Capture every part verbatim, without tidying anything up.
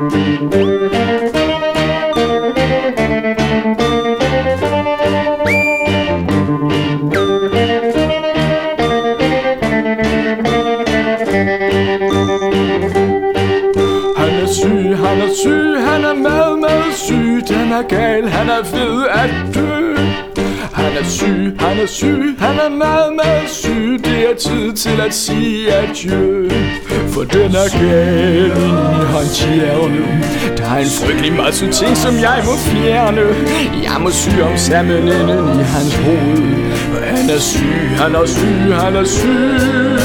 Han er syg, han er meget, meget syg. Den er gal, han er ved at dø. Han er syg, han er syg, han er meget, meget syg. Det er tid til at sige adieu. For den er gal inde i hans hjerne. Der er en frygtelig masse ting, som jeg må fjerne. Jeg må sy om sammen inden i hans hoved. Han er syg, han er syg, han er syg.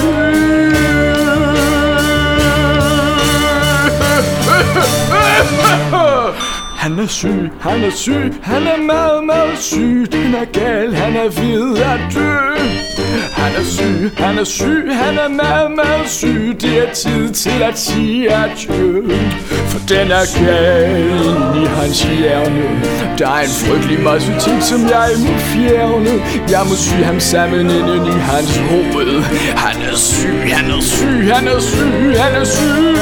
Han er syg, han er syg, han er meget, meget syg. Den er gal, han er ved at dø. Han er syg, han er syg, han er meget, meget syg. Det er tid til at sige adieu. For den er gal inde i hans hjerne. Der er en frygtelig masse ting, som jeg må fjerne. Jeg må sy ham sammen inden i hans hoved. Han er syg, han er syg, han er syg, han er syg.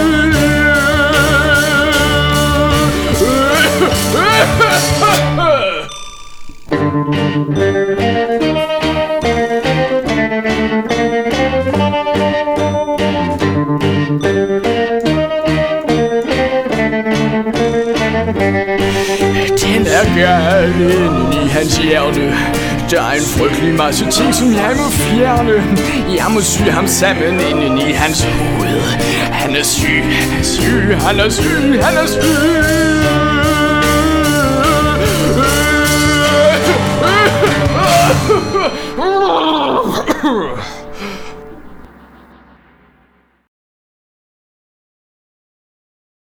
Den er gal inde i hans hjerne. Der er en frygtelig masse ting, som jeg må fjerne. Jeg må sy ham sammen inden i hans hoved. Han er syg, han er syg, han er syg, han er syg.